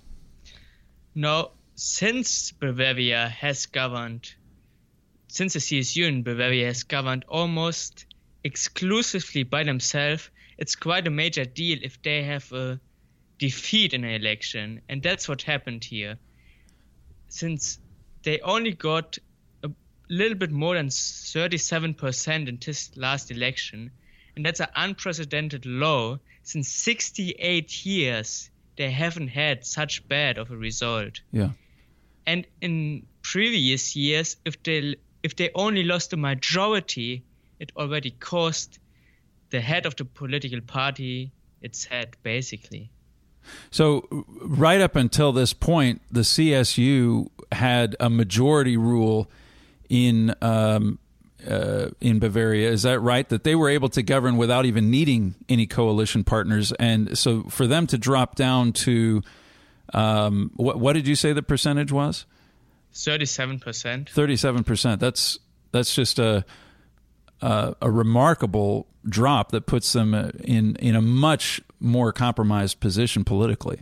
Now, since Bavaria has governed, since the C S U in Bavaria has governed almost exclusively by themselves, it's quite a major deal if they have a defeat in an election. And that's what happened here. Since they only got a little bit more than thirty-seven percent in this last election, and that's an unprecedented low. Since sixty-eight years, they haven't had such bad of a result. Yeah. And in previous years, if they if they only lost a majority, it already cost the head of the political party its head, basically. So right up until this point, the C S U had a majority rule in um, uh, in Bavaria. Is that right? That they were able to govern without even needing any coalition partners. And so for them to drop down to, um, what, what did you say the percentage was? thirty-seven percent. thirty-seven percent. That's that's just a a, a remarkable drop that puts them in in a much more compromised position politically.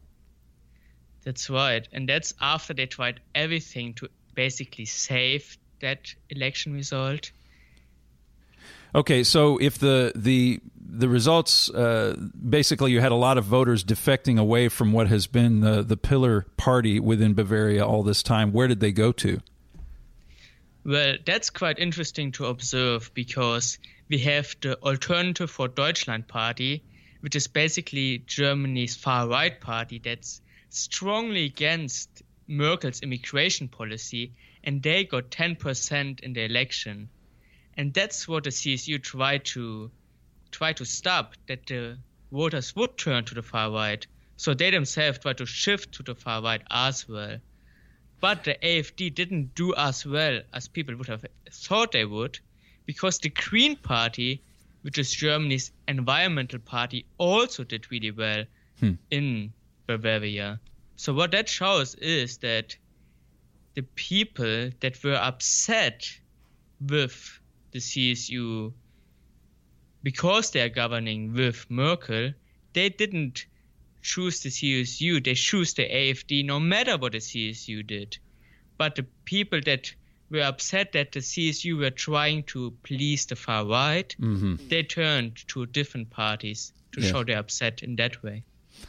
That's right. And that's after they tried everything to basically save that election result. Okay, so if the the the results, uh, basically you had a lot of voters defecting away from what has been the, the pillar party within Bavaria all this time, where did they go to? Well, that's quite interesting to observe, because we have the Alternative for Deutschland party, which is basically Germany's far-right party that's strongly against Merkel's immigration policy, and they got ten percent in the election. And that's what the C S U tried to try to stop, that the voters would turn to the far right. So they themselves tried to shift to the far right as well. But the A F D didn't do as well as people would have thought they would, because the Green Party, which is Germany's environmental party, also did really well hmm. in Bavaria. So what that shows is that the people that were upset with the C S U because they are governing with Merkel, they didn't choose the C S U, they choose the A F D no matter what the C S U did. But the people that were upset that the C S U were trying to please the far right, mm-hmm. they turned to different parties to yeah. show they're upset in that way.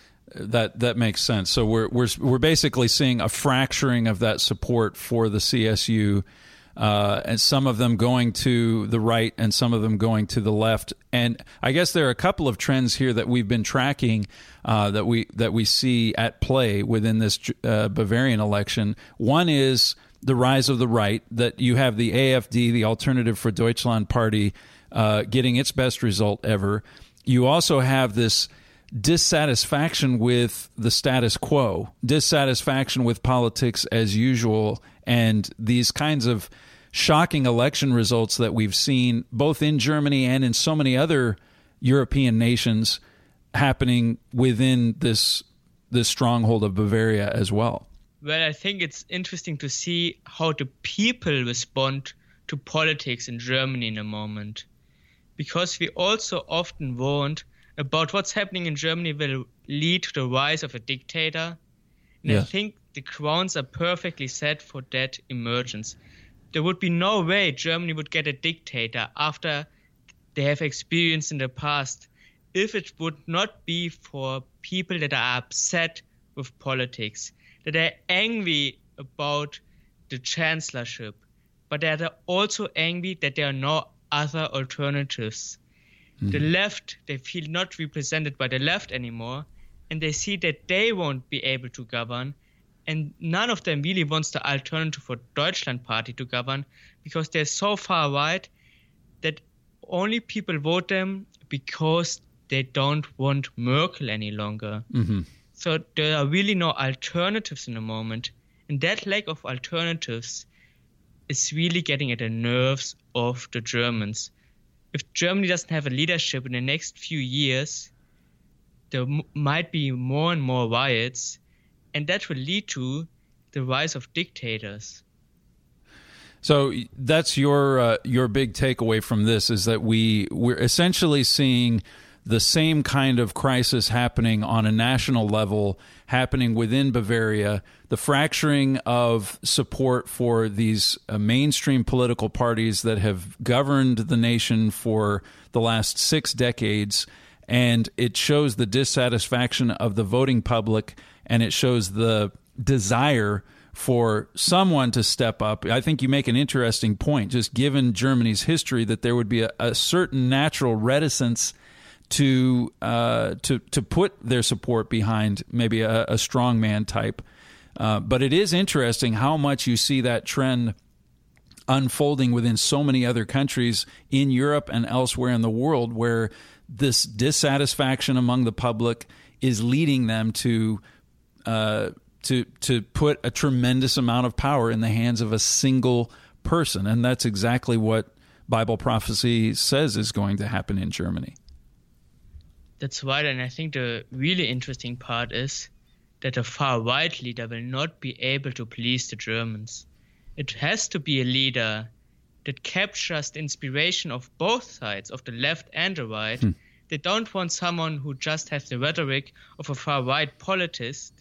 That that makes sense. So we're we're we're basically seeing a fracturing of that support for the C S U, uh, and some of them going to the right and some of them going to the left. And I guess there are a couple of trends here that we've been tracking uh, that we that we see at play within this uh, Bavarian election. One is the rise of the right, that you have the A F D, the Alternative for Deutschland party, uh, getting its best result ever. You also have this dissatisfaction with the status quo, dissatisfaction with politics as usual, and these kinds of shocking election results that we've seen both in Germany and in so many other European nations happening within this this stronghold of Bavaria as well. Well, I think it's interesting to see how the people respond to politics in Germany in a moment, because we also often warned about what's happening in Germany will lead to the rise of a dictator. And yeah. I think the grounds are perfectly set for that emergence. There would be no way Germany would get a dictator after they have experienced in the past if it would not be for people that are upset with politics, that are angry about the chancellorship, but that are also angry that there are no other alternatives. The left, they feel not represented by the left anymore, and they see that they won't be able to govern, and none of them really wants the Alternative for Deutschland party to govern, because they're so far right that only people vote them because they don't want Merkel any longer. Mm-hmm. So there are really no alternatives in the moment, and that lack of alternatives is really getting at the nerves of the Germans. If Germany doesn't have a leadership in the next few years, there m- might be more and more riots, and that will lead to the rise of dictators. So that's your uh, your big takeaway from this, is that we we're essentially seeing the same kind of crisis happening on a national level, happening within Bavaria, the fracturing of support for these uh, mainstream political parties that have governed the nation for the last six decades, and it shows the dissatisfaction of the voting public, and it shows the desire for someone to step up. I think you make an interesting point, just given Germany's history, that there would be a, a certain natural reticence to uh, to to put their support behind maybe a, a strongman type. Uh, but it is interesting how much you see that trend unfolding within so many other countries in Europe and elsewhere in the world, where this dissatisfaction among the public is leading them to uh, to to put a tremendous amount of power in the hands of a single person. And that's exactly what Bible prophecy says is going to happen in Germany. That's right, and I think the really interesting part is that a far-right leader will not be able to please the Germans. It has to be a leader that captures the inspiration of both sides, of the left and the right. Hmm. They don't want someone who just has the rhetoric of a far-right politist,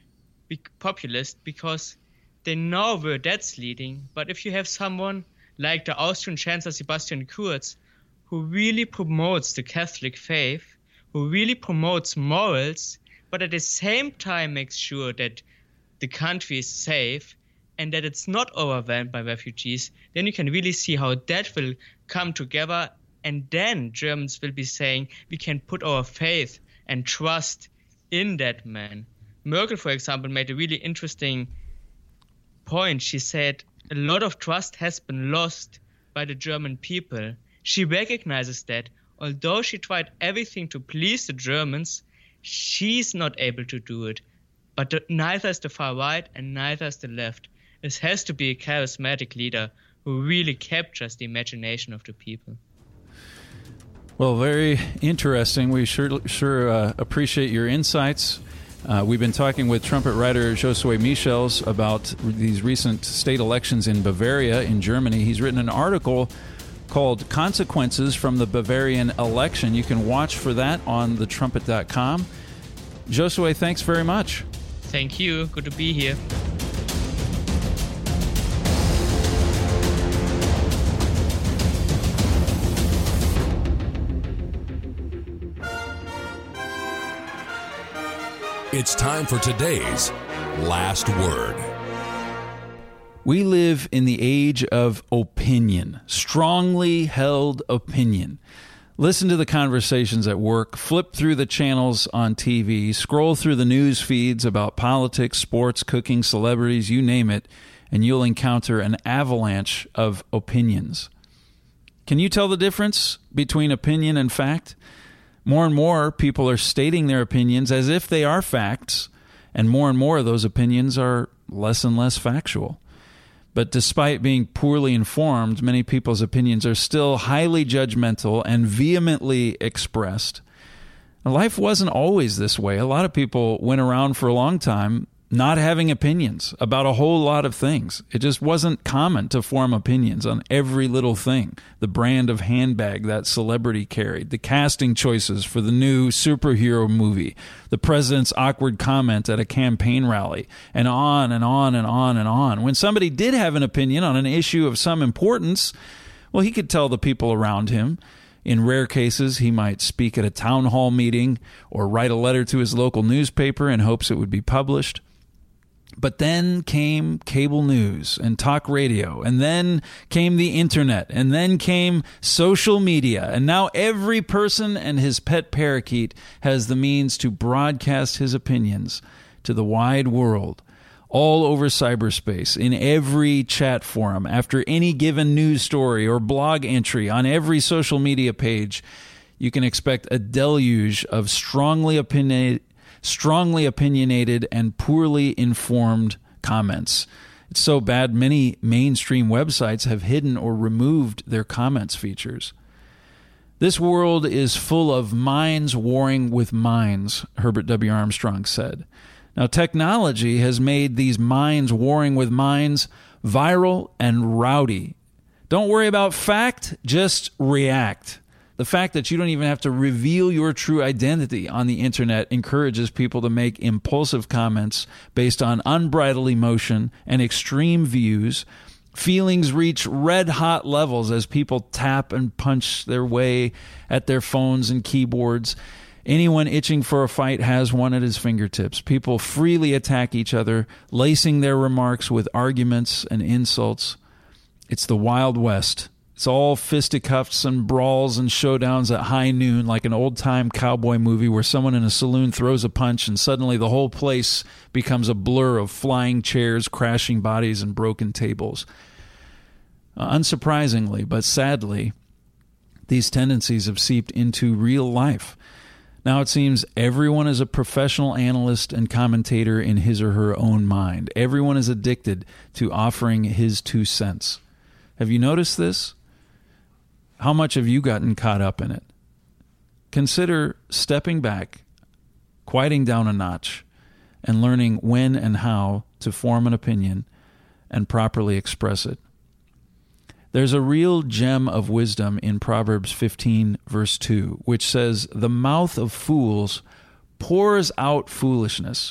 populist, because they know where that's leading. But if you have someone like the Austrian Chancellor Sebastian Kurz, who really promotes the Catholic faith, who really promotes morals, but at the same time makes sure that the country is safe and that it's not overwhelmed by refugees, then you can really see how that will come together. And then Germans will be saying, we can put our faith and trust in that man. Merkel, for example, made a really interesting point. She said a lot of trust has been lost by the German people. She recognizes that although she tried everything to please the Germans, she's not able to do it. But the, neither is the far right and neither is the left. It has to be a charismatic leader who really captures the imagination of the people. Well, very interesting. We sure sure uh, appreciate your insights. Uh, we've been talking with trumpet writer Josue Michels about these recent state elections in Bavaria, in Germany. He's written an article called Consequences from the Bavarian Election. You can watch for that on the trumpet dot com. Josue, thanks very much. Thank you. Good to be here. It's time for today's Last Word. We live in the age of opinion, strongly held opinion. Listen to the conversations at work, flip through the channels on T V, scroll through the news feeds about politics, sports, cooking, celebrities, you name it, and you'll encounter an avalanche of opinions. Can you tell the difference between opinion and fact? More and more people are stating their opinions as if they are facts, and more and more of those opinions are less and less factual. But despite being poorly informed, many people's opinions are still highly judgmental and vehemently expressed. Life wasn't always this way. A lot of people went around for a long time not having opinions about a whole lot of things. It just wasn't common to form opinions on every little thing. The brand of handbag that celebrity carried, the casting choices for the new superhero movie, the president's awkward comment at a campaign rally, and on and on and on and on. When somebody did have an opinion on an issue of some importance, well, he could tell the people around him. In rare cases, he might speak at a town hall meeting or write a letter to his local newspaper in hopes it would be published. But then came cable news and talk radio, and then came the internet, and then came social media, and now every person and his pet parakeet has the means to broadcast his opinions to the wide world, all over cyberspace, in every chat forum, after any given news story or blog entry on every social media page. You can expect a deluge of strongly opinionated strongly opinionated and poorly informed comments. It's so bad many mainstream websites have hidden or removed their comments features. This world is full of minds warring with minds, Herbert W. Armstrong said. Now, technology has made these minds warring with minds viral and rowdy. Don't worry about fact, just react. The fact that you don't even have to reveal your true identity on the internet encourages people to make impulsive comments based on unbridled emotion and extreme views. Feelings reach red-hot levels as people tap and punch their way at their phones and keyboards. Anyone itching for a fight has one at his fingertips. People freely attack each other, lacing their remarks with arguments and insults. It's the Wild West. It's all fisticuffs and brawls and showdowns at high noon, like an old-time cowboy movie where someone in a saloon throws a punch and suddenly the whole place becomes a blur of flying chairs, crashing bodies, and broken tables. Uh, unsurprisingly, but sadly, these tendencies have seeped into real life. Now it seems everyone is a professional analyst and commentator in his or her own mind. Everyone is addicted to offering his two cents. Have you noticed this? How much have you gotten caught up in it? Consider stepping back, quieting down a notch, and learning when and how to form an opinion and properly express it. There's a real gem of wisdom in Proverbs fifteen, verse two, which says, "The mouth of fools pours out foolishness."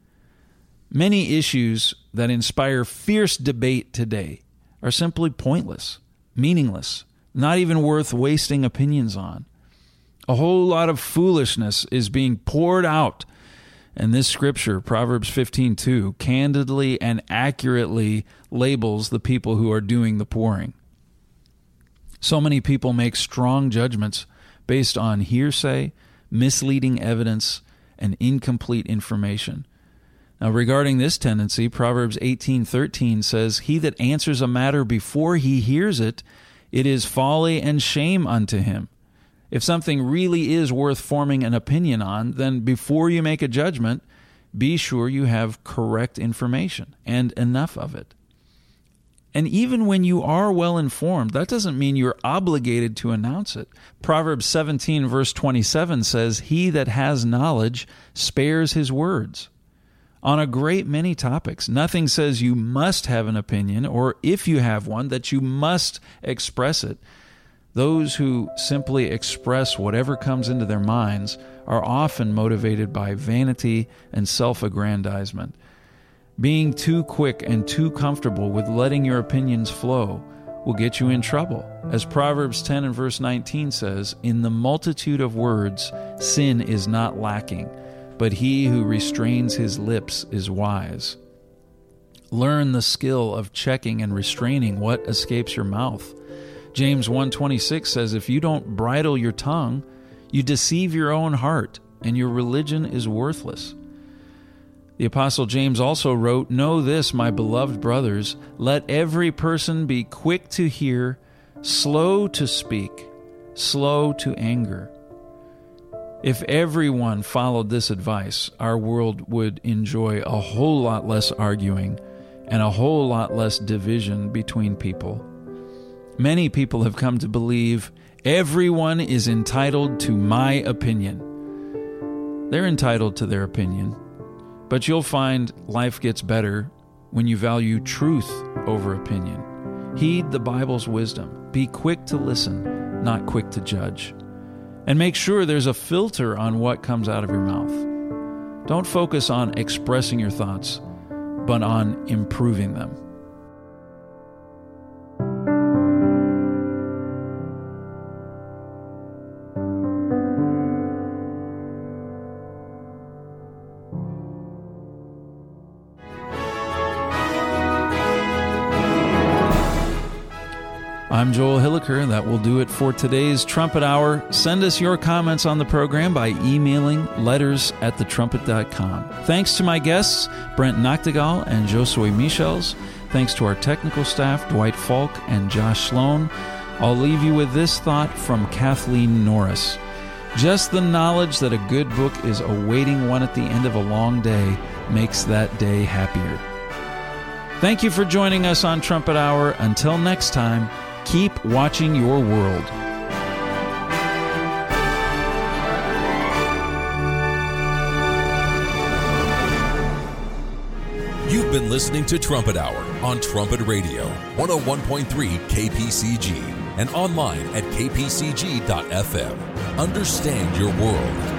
Many issues that inspire fierce debate today are simply pointless, meaningless, not even worth wasting opinions on. A whole lot of foolishness is being poured out. And this scripture, Proverbs fifteen two, candidly and accurately labels the people who are doing the pouring. So many people make strong judgments based on hearsay, misleading evidence, and incomplete information. Now, regarding this tendency, Proverbs eighteen thirteen says, "He that answers a matter before he hears it, it is folly and shame unto him." If something really is worth forming an opinion on, then before you make a judgment, be sure you have correct information and enough of it. And even when you are well informed, that doesn't mean you're obligated to announce it. Proverbs seventeen verse twenty-seven says, "He that has knowledge spares his words." On a great many topics, nothing says you must have an opinion, or if you have one, that you must express it. Those who simply express whatever comes into their minds are often motivated by vanity and self-aggrandizement. Being too quick and too comfortable with letting your opinions flow will get you in trouble. As Proverbs ten and verse nineteen says, "In the multitude of words, sin is not lacking, but he who restrains his lips is wise." Learn the skill of checking and restraining what escapes your mouth. James one twenty-six says, "If you don't bridle your tongue, you deceive your own heart, and your religion is worthless." The Apostle James also wrote, "Know this, my beloved brothers, let every person be quick to hear, slow to speak, slow to anger." If everyone followed this advice, our world would enjoy a whole lot less arguing and a whole lot less division between people. Many people have come to believe everyone is entitled to my opinion. They're entitled to their opinion, but you'll find life gets better when you value truth over opinion. Heed the Bible's wisdom. Be quick to listen, not quick to judge. And make sure there's a filter on what comes out of your mouth. Don't focus on expressing your thoughts, but on improving them. I'm Joel Hilliker. That will do it for today's Trumpet Hour. Send us your comments on the program by emailing letters at the trumpet dot com. Thanks to my guests, Brent Noctegal and Josue Michels. Thanks to our technical staff, Dwight Falk and Josh Sloan. I'll leave you with this thought from Kathleen Norris. Just the knowledge that a good book is awaiting one at the end of a long day makes that day happier. Thank you for joining us on Trumpet Hour. Until next time, keep watching your world. You've been listening to Trumpet Hour on Trumpet Radio, one oh one point three K P C G, and online at k p c g dot f m. Understand your world.